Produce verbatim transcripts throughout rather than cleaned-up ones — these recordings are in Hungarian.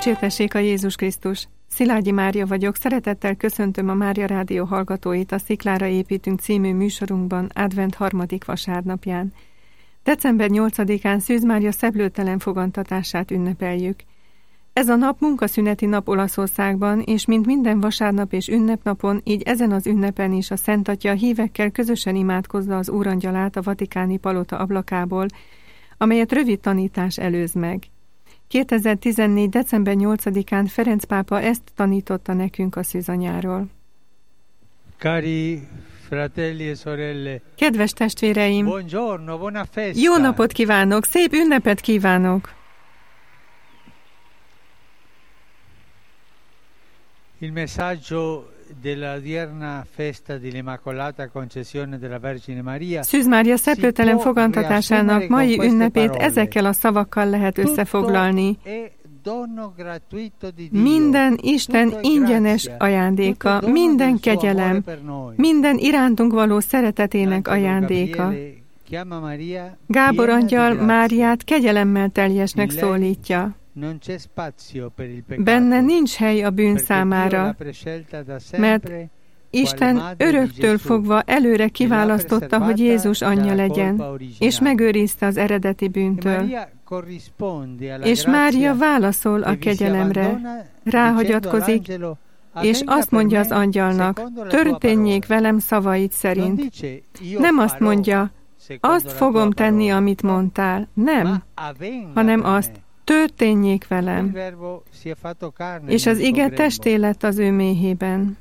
Dicsértessék a Jézus Krisztus! Szilágyi Mária vagyok, szeretettel köszöntöm a Mária Rádió hallgatóit a Sziklára építünk című műsorunkban advent harmadik vasárnapján. december nyolcadikán Szűz Mária szeplőtelen fogantatását ünnepeljük. Ez a nap munkaszüneti nap Olaszországban, és mint minden vasárnap és ünnepnapon, így ezen az ünnepen is a Szent Atya a hívekkel közösen imádkozza az Úrangyalát a vatikáni palota ablakából, amelyet rövid tanítás előz meg. kétezer-tizennégy. december nyolcadikán Ferenc pápa ezt tanította nekünk a szűzanyáról. Cari fratelli e sorelle. Kedves testvéreim! Buongiorno, buona festa. Jó napot kívánok! Szép ünnepet kívánok! Il messaggio della odierna festa dell'Immacolata Concezione della Vergine Maria. Szűz Mária szeplőtelen fogantatásának mai ünnepét ezekkel a szavakkal lehet összefoglalni. Minden Isten ingyenes ajándéka, minden kegyelem, minden irántunk való szeretetének ajándéka. Gábor angyal Máriát kegyelemmel teljesnek szólítja. Benne nincs hely a bűn számára, mert Isten öröktől fogva előre kiválasztotta, hogy Jézus anyja legyen, és megőrizte az eredeti bűntől. És Mária válaszol a kegyelemre, ráhagyatkozik, és azt mondja az angyalnak, történjék velem szavaid szerint. Nem azt mondja, azt fogom tenni, amit mondtál. Nem, hanem azt, történjék velem. És az ige testé lett az ő méhében.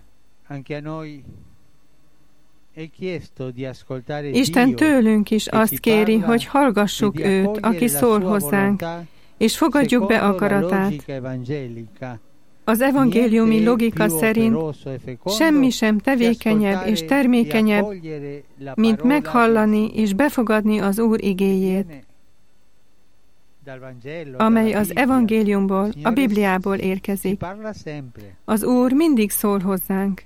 Isten tőlünk is azt kéri, hogy hallgassuk őt, aki szól hozzánk, és fogadjuk be akaratát. Az evangéliumi logika szerint semmi sem tevékenyebb és termékenyebb, mint meghallani és befogadni az Úr igéjét, amely az evangéliumból, a Bibliából érkezik. Az Úr mindig szól hozzánk.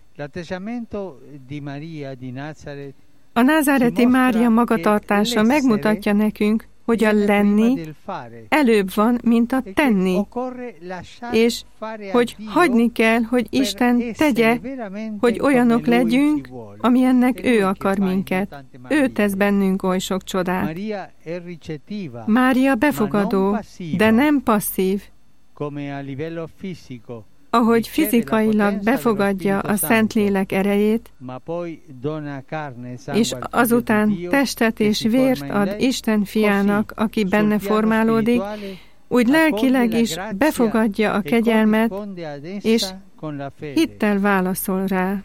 A názáreti Mária magatartása megmutatja nekünk, hogy a lenni előbb van, mint a tenni, és hogy hagyni kell, hogy Isten tegye, hogy olyanok legyünk, amilyennek ő akar minket. Ő tesz bennünk oly sok csodát. Mária befogadó, de nem passzív, ahogy fizikailag befogadja a Szentlélek erejét, és azután testet és vért ad Isten fiának, aki benne formálódik, úgy lelkileg is befogadja a kegyelmet, és hittel válaszol rá.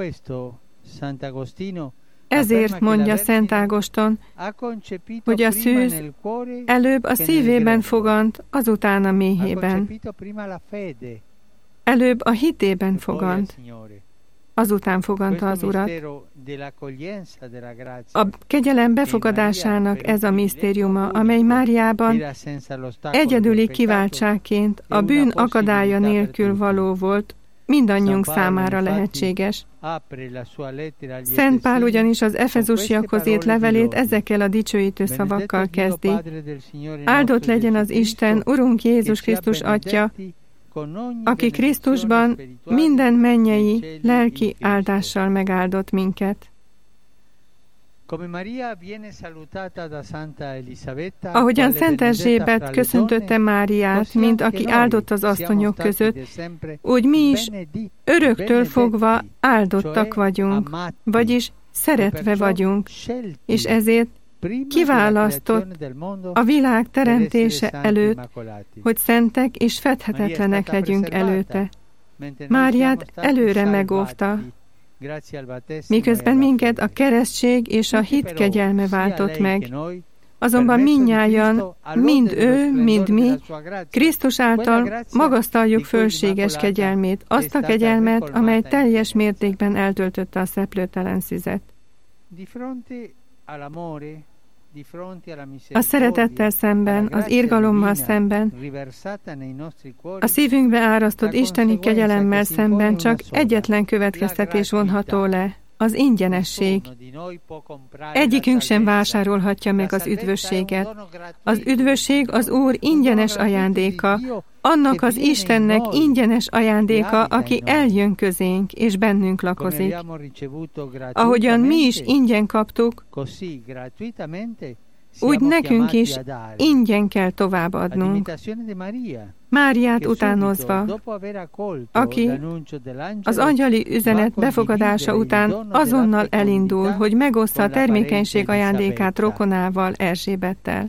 Ezért mondja Szent Ágoston, hogy a szűz előbb a szívében fogant, azután a méhében. Előbb a hitében fogant, azután foganta az Urat. A kegyelem befogadásának ez a misztériuma, amely Máriában egyedüli kiváltságként a bűn akadálya nélkül való volt, mindannyiunk számára lehetséges. Szent Pál ugyanis az efezusiakhoz írt levelét ezekkel a dicsőítő szavakkal kezdi. Áldott legyen az Isten, Urunk Jézus Krisztus Atya, aki Krisztusban minden mennyei, lelki áldással megáldott minket. Ahogyan Szent Erzsébet köszöntötte Máriát, mint aki áldott az asszonyok között, úgy mi is öröktől fogva áldottak vagyunk, vagyis szeretve vagyunk, és ezért kiválasztott a világ teremtése előtt, hogy szentek és fedhetetlenek legyünk előtte. Máriát előre megóvta, miközben minket a keresztség és a hit kegyelme váltott meg. Azonban mindnyájan, mind ő, mind mi, Krisztus által magasztaljuk fölséges kegyelmét, azt a kegyelmet, amely teljes mértékben eltöltötte a szeplőtelen szüzet. A szeretettel szemben, az irgalommal szemben, a szívünkbe árasztott isteni kegyelemmel szemben csak egyetlen következtetés vonható le, az ingyenesség. Egyikünk sem vásárolhatja meg az üdvösséget. Az üdvösség az Úr ingyenes ajándéka, annak az Istennek ingyenes ajándéka, aki eljön közénk, és bennünk lakozik. Ahogyan mi is ingyen kaptuk, úgy nekünk is ingyen kell továbbadnunk. Máriát utánozva, aki az angyali üzenet befogadása után azonnal elindul, hogy megoszta a termékenység ajándékát rokonával, Erzsébettel.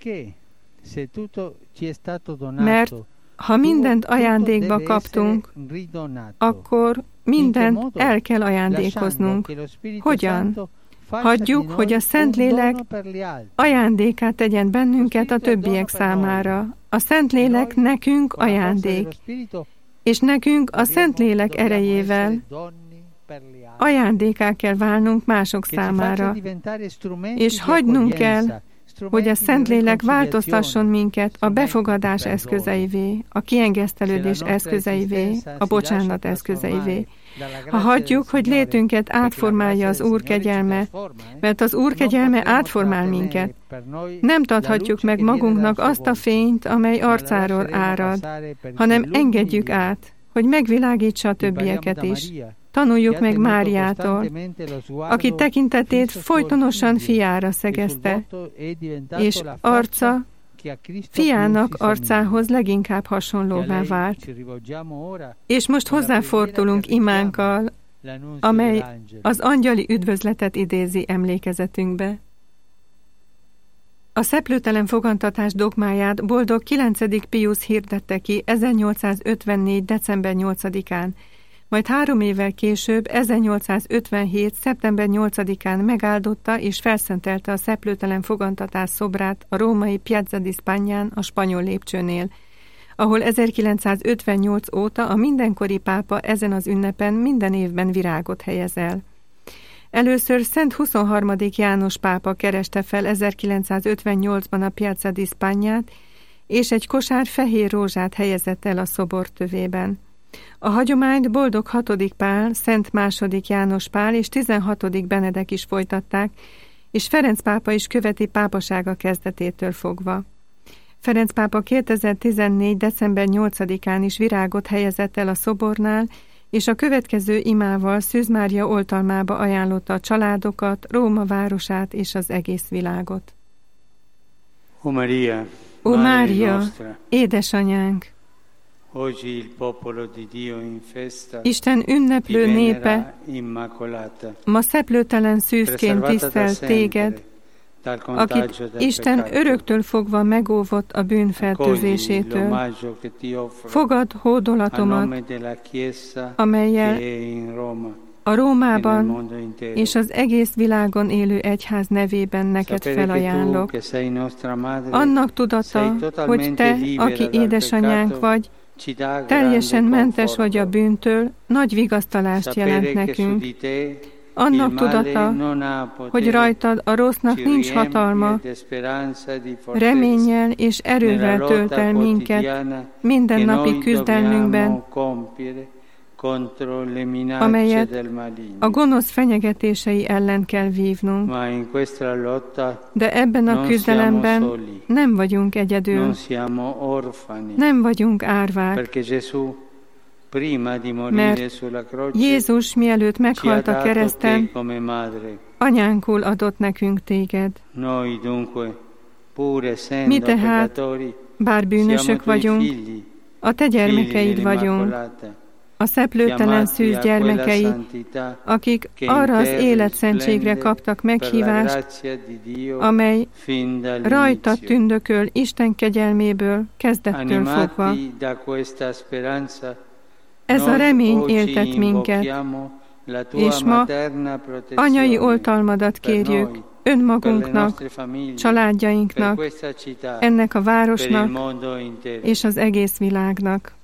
Mert ha mindent ajándékba kaptunk, akkor mindent el kell ajándékoznunk. Hogyan? Hagyjuk, hogy a Szentlélek ajándékát tegyen bennünket a többiek számára. A Szentlélek nekünk ajándék, és nekünk a Szentlélek erejével ajándékká kell válnunk mások számára, és hagynunk kell, hogy a Szentlélek változtasson minket a befogadás eszközeivé, a kiengesztelődés eszközeivé, a bocsánat eszközeivé. Ha hagyjuk, hogy létünket átformálja az Úr kegyelme, mert az Úr kegyelme átformál minket, nem adhatjuk meg magunknak azt a fényt, amely arcáról árad, hanem engedjük át, hogy megvilágítsa a többieket is. Tanuljuk meg Máriától, aki tekintetét folytonosan fiára szegezte, és arca fiának arcához leginkább hasonlóvá vált. És most hozzáfordulunk imánkkal, amely az angyali üdvözletet idézi emlékezetünkbe. A szeplőtelen fogantatás dogmáját boldog kilencedik Piusz hirdette ki ezernyolcszázötvennégy. december nyolcadikán, majd három évvel később, ezernyolcszázötvenhét. szeptember nyolcadikán megáldotta és felszentelte a szeplőtelen fogantatás szobrát a római Piazza di Spagnán, a Spanyol lépcsőnél, ahol ezerkilencszázötvennyolc óta a mindenkori pápa ezen az ünnepen minden évben virágot helyez el. Először Szent huszonharmadik János pápa kereste fel ezerkilencszázötvennyolcban a Piazza di Spagnát, és egy kosár fehér rózsát helyezett el a szobor tövében. A hagyományt boldog hatodik Pál, Szent második János Pál és tizenhatodik Benedek is folytatták, és Ferenc pápa is követi pápasága kezdetétől fogva. Ferenc pápa kétezer-tizennégy. december nyolcadikán is virágot helyezett el a szobornál, és a következő imával Szűz Mária oltalmába ajánlotta a családokat, Róma városát és az egész világot. Ó Mária, Ó Mária, édesanyánk! Isten ünneplő népe ma szeplőtelen szűzként tisztelt téged, akit Isten öröktől fogva megóvott a bűn fertőzésétől. Fogad hódolatomat, amellyel a Rómában és az egész világon élő egyház nevében neked felajánlok. Annak tudata, hogy te, aki édesanyánk vagy, teljesen mentes vagy a bűntől, nagy vigasztalást jelent nekünk. Annak tudata, hogy rajtad a rossznak nincs hatalma, reménnyel és erővel tölt el minket mindennapi küzdelmünkben, amelyet a gonosz fenyegetései ellen kell vívnunk. De ebben a küzdelemben nem vagyunk egyedül, nem vagyunk árvák, mert Jézus mielőtt meghalt a kereszten, anyánkul adott nekünk téged. Mi tehát, bár bűnösök vagyunk, a te gyermekeid vagyunk, a szeplőtelen szűz gyermekei, akik arra az életszentségre kaptak meghívást, amely rajta tündököl Isten kegyelméből kezdettől fogva. Ez a remény éltet minket, és ma anyai oltalmadat kérjük önmagunknak, családjainknak, ennek a városnak és az egész világnak.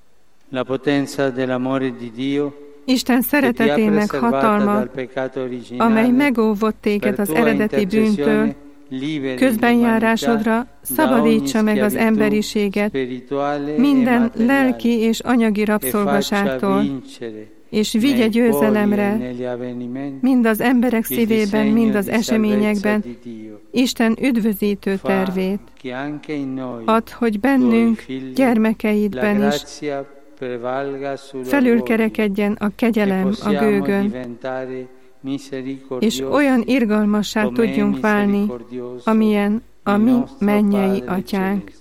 Isten szeretetének hatalma, amely megóvott téged az eredeti bűntől, közbenjárásodra szabadítsa meg az emberiséget minden lelki és anyagi rabszolgaságtól, és vigye győzelemre mind az emberek szívében, mind az eseményekben Isten üdvözítő tervét. Add, hogy bennünk, gyermekeidben is felülkerekedjen a kegyelem a gőgön, és olyan irgalmassá tudjunk válni, amilyen a mi mennyei atyánk.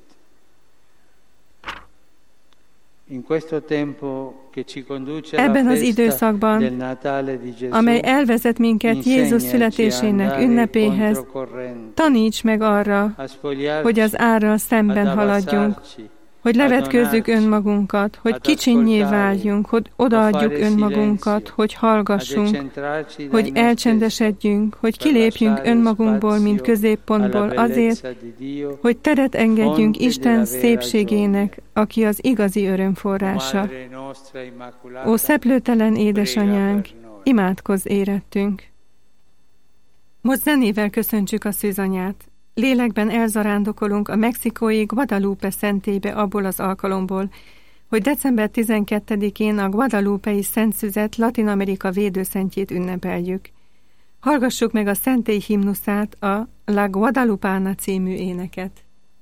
Ebben az időszakban, amely elvezet minket Jézus születésének ünnepéhez, taníts meg arra, hogy az árral szemben haladjunk, hogy levetkőzzük önmagunkat, hogy kicsinnyé váljunk, hogy odaadjuk önmagunkat, hogy hallgassunk, hogy elcsendesedjünk, hogy kilépjünk önmagunkból, mint középpontból azért, hogy teret engedjünk Isten szépségének, aki az igazi örömforrása. Ó, szeplőtelen édesanyánk, imádkozz érettünk! Most zenével köszöntsük a szűzanyát. Lélekben elzarándokolunk a mexikói Guadalupe szentélybe abból az alkalomból, hogy december tizenkettedikén a Guadalupei Szent Szüzet Latin Amerika védőszentjét ünnepeljük. Hallgassuk meg a szentély himnuszát, a La Guadalupana című éneket.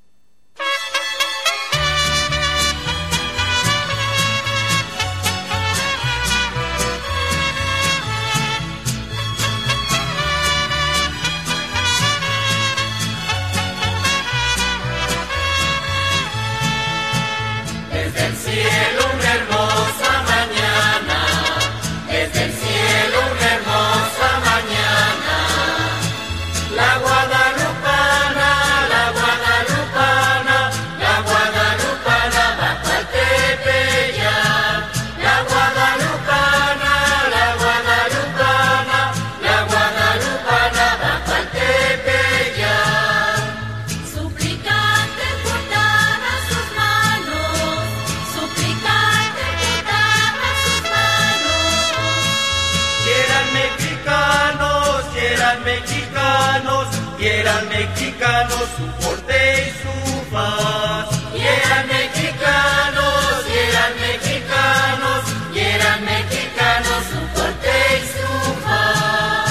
Quieran mexicanos su porte y su paz. Quieran mexicanos, quieran mexicanos, quieran mexicanos su porte y su paz.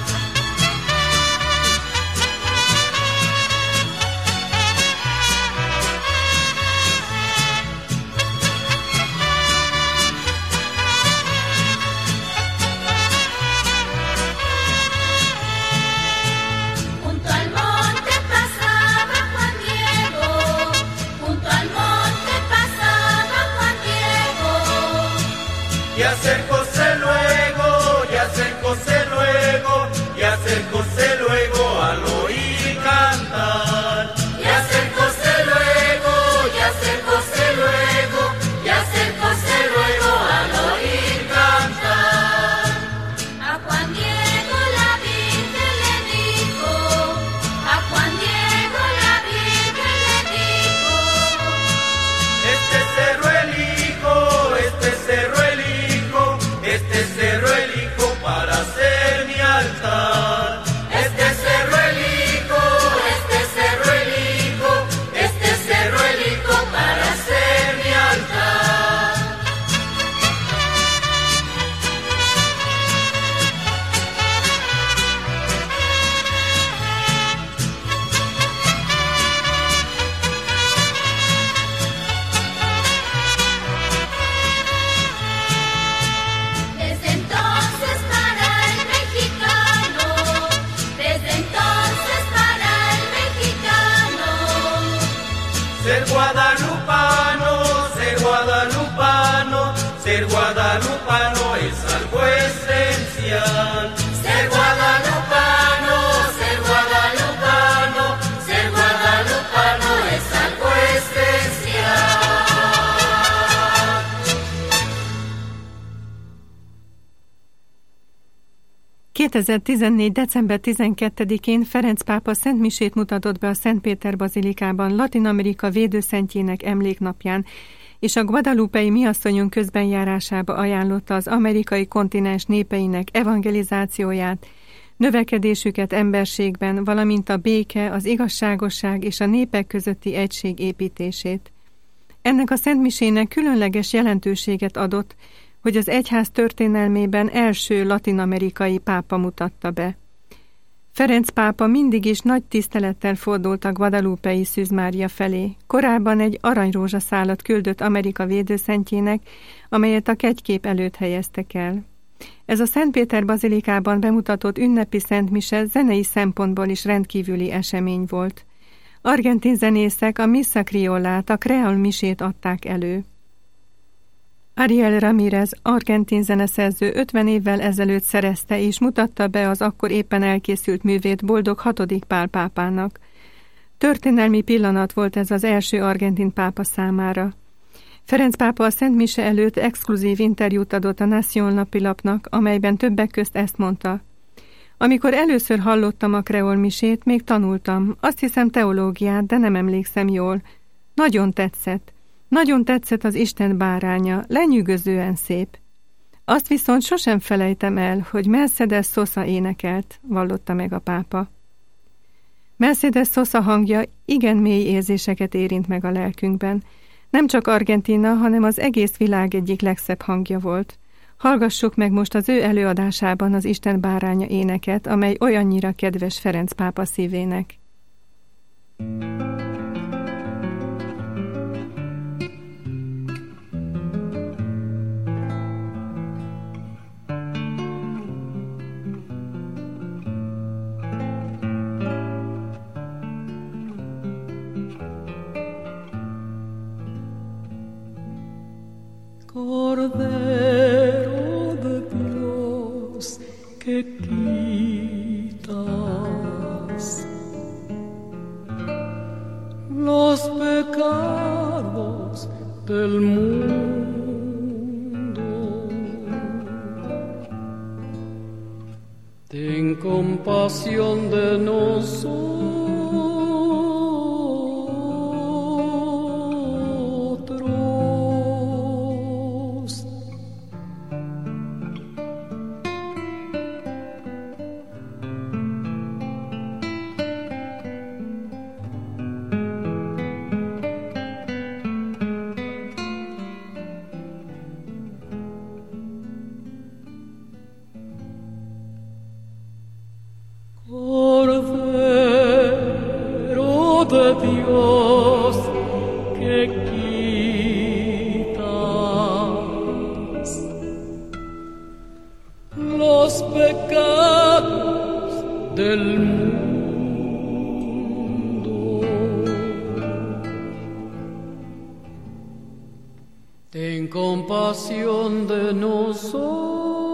Y acércose luego, y acércose luego, y acércose luego al oír cantar. Y acércose luego, y acércose luego, y acércose luego al oír cantar. A Juan Diego la Virgen le dijo, a Juan Diego la Virgen le dijo, este cerro elijo, este cerro Este cerro elijo para hacer mi altar. Este cerro elijo, este cerro elijo, este cerro elijo para hacer mi altar. desde entonces para el mexicano, desde entonces para el mexicano, Ser guadalupano, ser guadalupano, ser guadalupano es algo esencial. Ser guadalupano, ser guadalupano, ser guadalupano es algo esencial. kétezer-tizennégy. december tizenkettedikén Ferenc pápa szentmisét mutatott be a Szent Péter bazilikában Latin Amerika védőszentjének emléknapján, és a guadalupei miasszonyon közbenjárásába ajánlotta az amerikai kontinens népeinek evangelizációját, növekedésüket emberségben, valamint a béke, az igazságosság és a népek közötti egység építését. Ennek a szentmisének különleges jelentőséget adott, hogy az egyház történelmében első latin-amerikai pápa mutatta be. Ferenc pápa mindig is nagy tisztelettel fordult a guadalupei Szűz Mária felé. Korábban egy aranyrózsaszálat küldött Amerika védőszentjének, amelyet a kegykép előtt helyeztek el. Ez a Szentpéter bazilikában bemutatott ünnepi szentmise zenei szempontból is rendkívüli esemény volt. Argentin zenészek a Missa Criollát, a kreol misét adták elő. Ariel Ramírez, argentin zeneszerző ötven évvel ezelőtt szerezte és mutatta be az akkor éppen elkészült művét Boldog hatodik Pál pápának. Történelmi pillanat volt ez az első argentin pápa számára. Ferenc pápa a Szent Mise előtt exkluzív interjút adott a Nación napilapnak, amelyben többek közt ezt mondta. Amikor először hallottam a kreol misét, még tanultam, azt hiszem teológiát, de nem emlékszem jól. Nagyon tetszett. Nagyon tetszett az Isten báránya, lenyűgözően szép. Azt viszont sosem felejtem el, hogy Mercedes Sosa énekelt, vallotta meg a pápa. Mercedes Sosa hangja igen mély érzéseket érint meg a lelkünkben. Nem csak Argentína, hanem az egész világ egyik legszebb hangja volt. Hallgassuk meg most az ő előadásában az Isten báránya éneket, amely olyannyira kedves Ferenc pápa szívének. Cordero de Dios, que quitas los pecados del mundo, ten compasión de nosotros. Ten compasión de nosotros.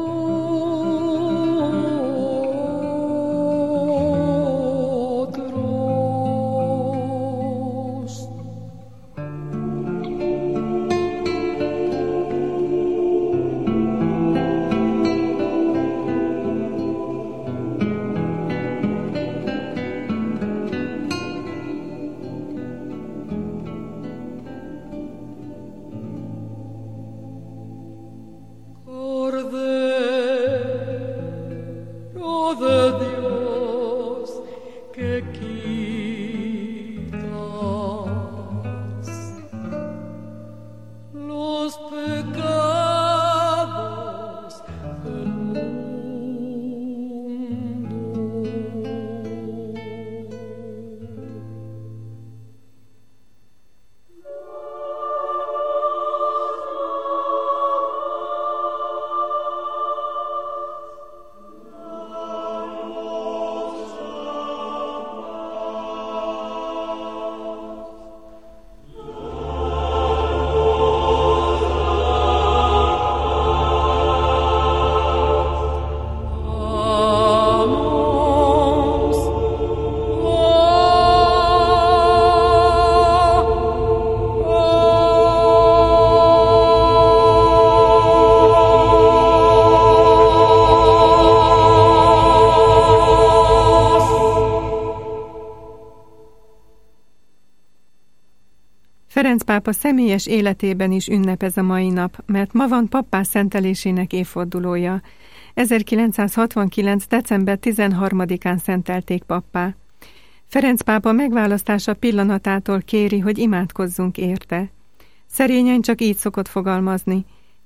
Ferenc pápa személyes életében is ünnep ez a mai nap, mert ma van pappá szentelésének évfordulója. ezerkilencszázhatvankilenc. december tizenharmadikán szentelték pappá. Ferenc pápa megválasztása pillanatától kéri, hogy imádkozzunk érte. Szerényen csak így szokott fogalmazni.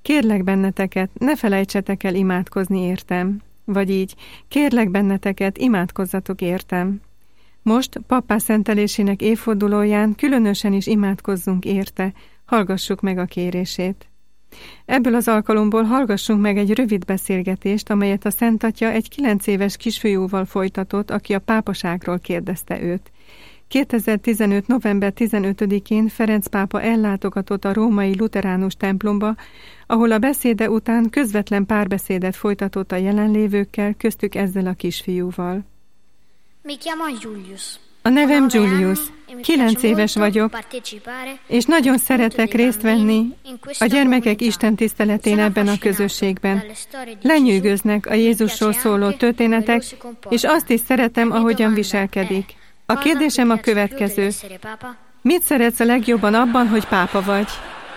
kérlek benneteket, ne felejtsetek el imádkozni értem. Vagy így, kérlek benneteket, imádkozzatok értem. Most pappá szentelésének évfordulóján különösen is imádkozzunk érte, hallgassuk meg a kérését. Ebből az alkalomból hallgassunk meg egy rövid beszélgetést, amelyet a Szent Atya egy kilenc éves kisfiúval folytatott, aki a pápaságról kérdezte őt. kétezer-tizenöt. november tizenötödikén Ferenc pápa ellátogatott a római luteránus templomba, ahol a beszéde után közvetlen párbeszédet folytatott a jelenlévőkkel, köztük ezzel a kisfiúval. A nevem Julius, kilenc éves vagyok, és nagyon szeretek részt venni a gyermekek istentiszteletén ebben a közösségben. Lenyűgöznek a Jézusról szóló történetek, és azt is szeretem, ahogyan viselkedik. A kérdésem a következő. Mit szeretsz a legjobban abban, hogy pápa vagy?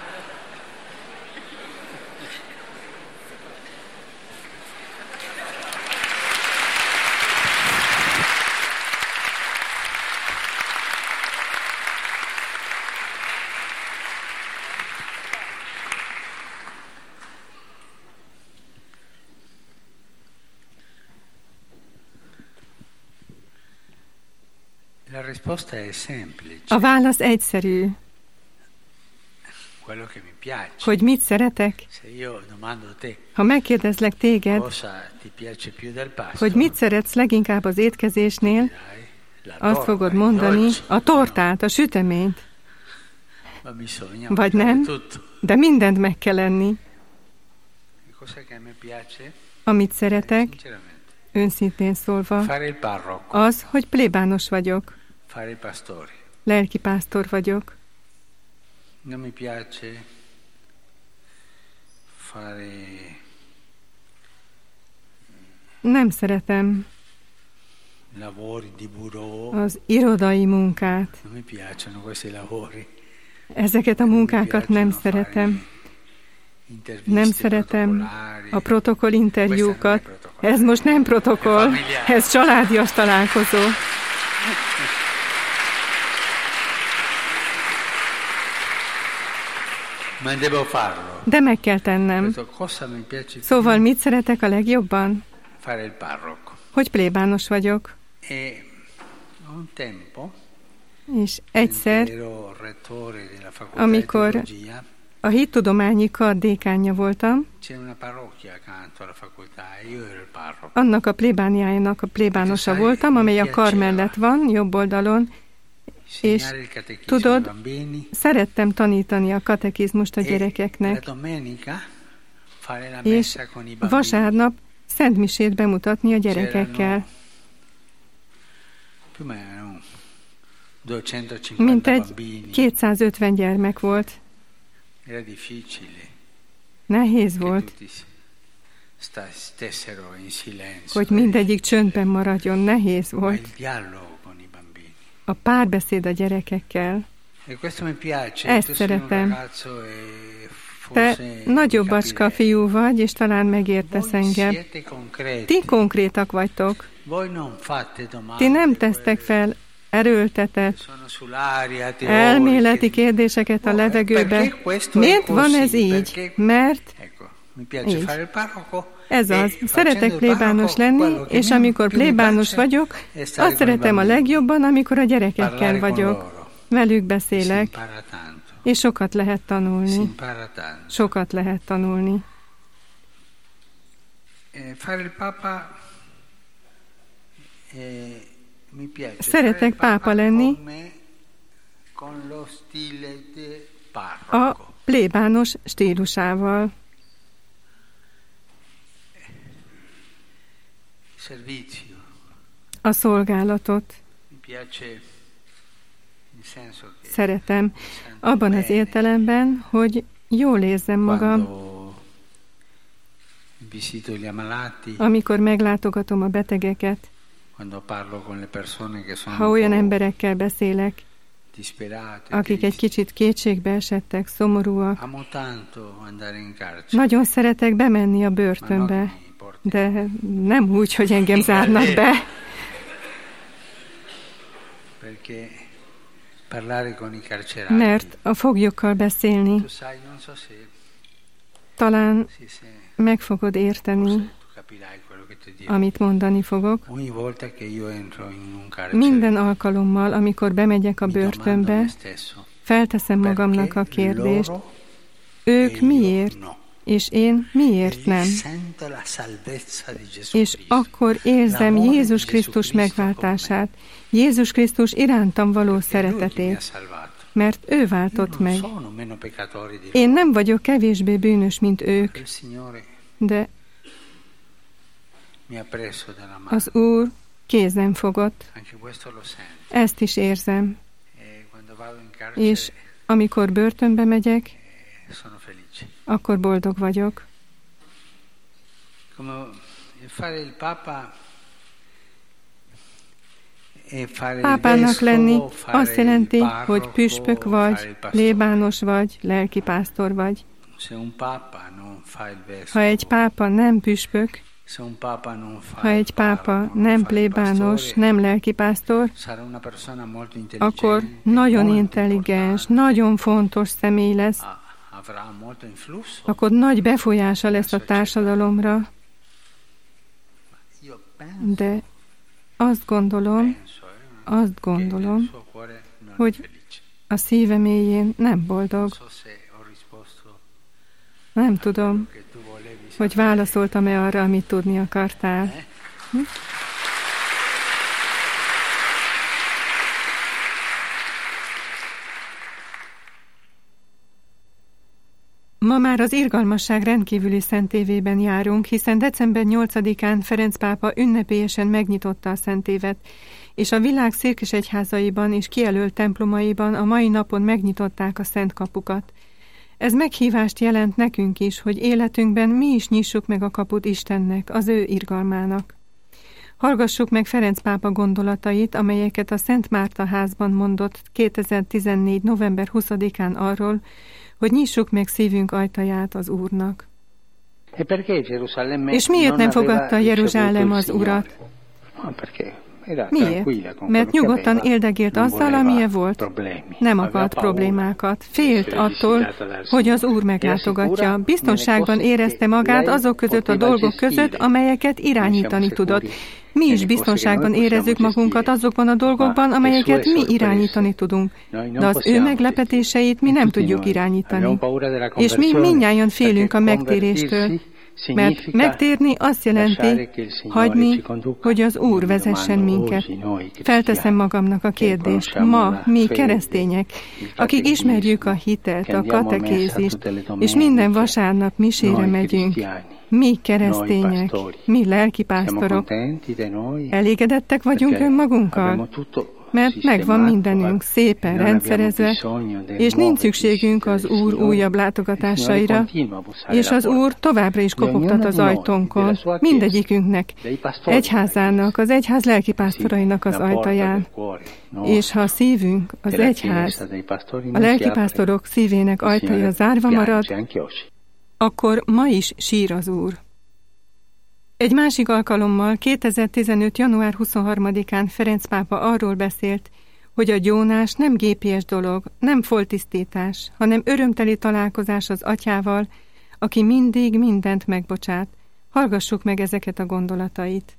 A válasz egyszerű. Hogy mit szeretek? Ha megkérdezlek téged, hogy mit szeretsz leginkább az étkezésnél, azt fogod mondani, a tortát, a süteményt. Vagy nem, de mindent meg kell enni. Amit szeretek, őszintén szólva, az, hogy plébános vagyok. Lelkipásztor vagyok. Nem szeretem az irodai munkát. Ezeket a munkákat nem szeretem. Nem szeretem a protokoll interjúkat. Ez most nem protokoll, ez családias találkozó. De meg kell tennem. Szóval mit szeretek a legjobban? Hogy plébános vagyok. És egyszer, amikor a hittudományi kar dékánja voltam, annak a plébániájának a plébánosa voltam, amely a kar mellett van, jobb oldalon, és tudod, szerettem tanítani a katekizmust a gyerekeknek, és vasárnap szentmisét bemutatni a gyerekekkel. Mintegy kétszázötven gyermek volt. Nehéz volt, hogy mindegyik csöndben maradjon. Nehéz volt. A párbeszéd a gyerekekkel. Ezt szeretem. Te nagyobbacska fiú vagy, és talán megértesz engem. Ti konkrétak vagytok. Ti nem tesztek fel erőltetett, elméleti kérdéseket a levegőbe. Miért van ez így? Mert így. Ez az. Szeretek plébános lenni, és amikor plébános vagyok, azt szeretem a legjobban, amikor a gyerekekkel vagyok. Velük beszélek, és sokat lehet tanulni. Sokat lehet tanulni. Szeretek pápa lenni a plébános stílusával. A szolgálatot szeretem abban az értelemben, hogy jól érzem magam, amikor meglátogatom a betegeket, ha olyan emberekkel beszélek, akik egy kicsit kétségbe esettek, szomorúak. Nagyon szeretek bemenni a börtönbe, de nem úgy, hogy engem zárnak be. Mert a foglyokkal beszélni. talán meg fogod érteni, amit mondani fogok. Minden alkalommal, amikor bemegyek a börtönbe, felteszem magamnak a kérdést, ők miért, és én miért nem? És akkor érzem Jézus Krisztus megváltását, Jézus Krisztus irántam való szeretetét, mert ő váltott meg. Én nem vagyok kevésbé bűnös, mint ők, de az Úr kézen fogott. Ezt is érzem. És amikor börtönbe megyek, akkor boldog vagyok. Pápának lenni azt jelenti, hogy püspök vagy, plébános vagy, lelkipásztor vagy. Ha egy pápa nem püspök, ha egy pápa nem plébános, nem lelkipásztor, akkor nagyon intelligens, nagyon fontos személy lesz, akkor nagy befolyása lesz a társadalomra. De azt gondolom, azt gondolom, hogy a szíve mélyén nem boldog. Nem tudom, hogy válaszoltam-e arra, amit tudni akartál. Hm? Ma már az irgalmasság rendkívüli szentévében járunk, hiszen december nyolcadikán Ferenc pápa ünnepélyesen megnyitotta a szentévet, és a világ székesegyházaiban és kijelölt templomaiban a mai napon megnyitották a szent kapukat. Ez meghívást jelent nekünk is, hogy életünkben mi is nyissuk meg a kaput Istennek, az ő irgalmának. Hallgassuk meg Ferenc pápa gondolatait, amelyeket a Szent Márta házban mondott kétezer-tizennégy. november huszadikán arról, hogy nyissuk meg szívünk ajtaját az Úrnak. És miért nem fogadta Jeruzsálem az Urat? Miért? Mert nyugodtan éldegélt azzal, amilyen volt. Nem akart problémákat. Félt attól, hogy az Úr meglátogatja. Biztonságban érezte magát azok között a dolgok között, amelyeket irányítani tudott. Mi is biztonságban érezzük magunkat azokban a dolgokban, amelyeket mi irányítani tudunk. De az ő meglepetéseit mi nem tudjuk irányítani. És mi mindnyájan félünk a megtéréstől. Mert megtérni azt jelenti, hagyni, hogy az Úr vezessen minket. Felteszem magamnak a kérdést. Ma mi keresztények, akik ismerjük a hitet, a katekézist, és minden vasárnap misére megyünk, mi keresztények, mi lelkipásztorok, elégedettek vagyunk önmagunkkal? Mert megvan mindenünk szépen rendszerezve, és nincs szükségünk az Úr újabb látogatásaira, és az Úr továbbra is kopogtat az ajtónkon, mindegyikünknek, egyházának, az egyház lelkipásztorainak az ajtaján. És ha a szívünk, az egyház, a lelkipásztorok szívének ajtaja zárva marad, akkor ma is sír az Úr. Egy másik alkalommal kétezer-tizenöt. január huszonharmadikán Ferenc pápa arról beszélt, hogy a gyónás nem gépies dolog, nem foltisztítás, hanem örömteli találkozás az Atyával, aki mindig mindent megbocsát. Hallgassuk meg ezeket a gondolatait.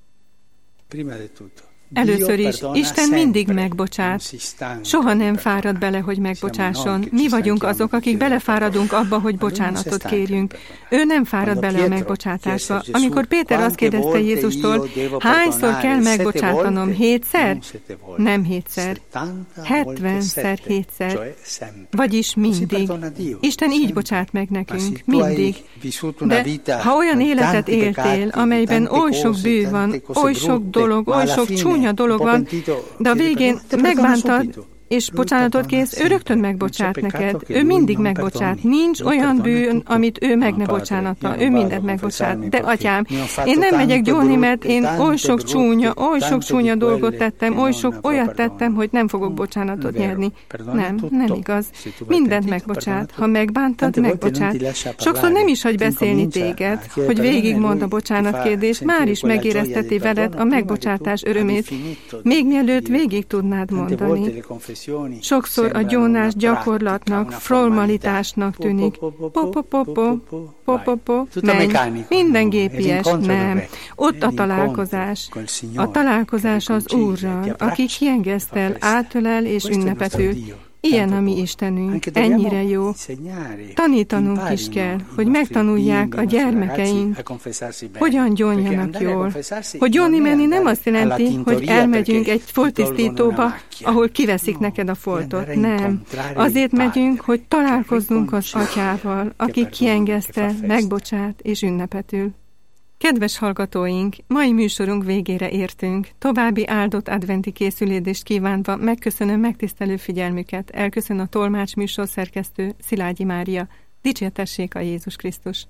Először is, Isten mindig megbocsát. Soha nem fárad bele, hogy megbocsásson. Mi vagyunk azok, akik belefáradunk abba, hogy bocsánatot kérjünk. Ő nem fárad bele a megbocsátásba. Amikor Péter azt kérdezte Jézustól, hányszor kell megbocsátanom? Hétszer? Nem hétszer. Hetvenszer hétszer. Vagyis mindig. Isten így bocsát meg nekünk. Mindig. De ha olyan életet éltél, amelyben oly sok bűn van, oly sok dolog, oly sok csúnya dolog van, de a végén megbántad, és bocsánatot kész, ő rögtön megbocsát neked. Ő mindig megbocsát. Nincs olyan bűn, amit ő meg ne bocsánatta. Ő mindent megbocsát. De atyám, én nem megyek gyónni, mert én oly sok csúnya, oly sok csúnya dolgot tettem, oly sok olyat tettem, hogy nem fogok bocsánatot nyerni. Nem, nem igaz. Mindent megbocsát. Ha megbántad, megbocsát. Sokszor nem is hagy beszélni téged, hogy végigmond a bocsánat kérdést, már is megérezteti veled a megbocsátás örömét, még mielőtt végig tudnád mondani. Sokszor a gyónás gyakorlatnak, formalitásnak tűnik. Po-po-po-po, po-po-po, menj. Minden gépies, nem. Ott a találkozás. A találkozás az Úrral, aki kiengesztel, átölel és ünnepetül. Ilyen a mi Istenünk, ennyire jó. Tanítanunk is kell, hogy megtanulják a gyermekeink, hogyan gyónjanak jól. Hogy gyónni menni nem azt jelenti, hogy elmegyünk egy foltisztítóba, ahol kiveszik neked a foltot. Nem. Azért megyünk, hogy találkozzunk az Atyával, aki kiengesztel, megbocsát és ünnepetül. Kedves hallgatóink, mai műsorunk végére értünk. További áldott adventi készülődést kívánva megköszönöm megtisztelő figyelmüket. Elköszön a tolmács műsorszerkesztő Szilágyi Mária. Dicsértessék a Jézus Krisztus!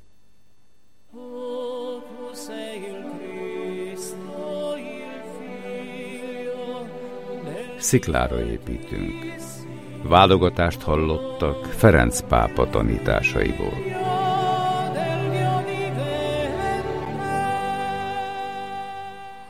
Sziklára építünk. Válogatást hallottak Ferenc pápa tanításaiból.